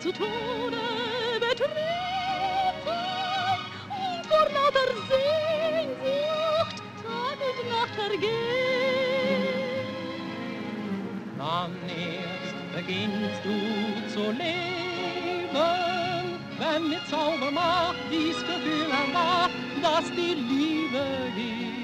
zu Tode betreten und vor lauter Sehnsucht Tag und Nacht vergehen. Dann erst beginnst du zu leben, wenn mit Zaubermacht dies Gefühl erwacht, dass die Liebe gibt.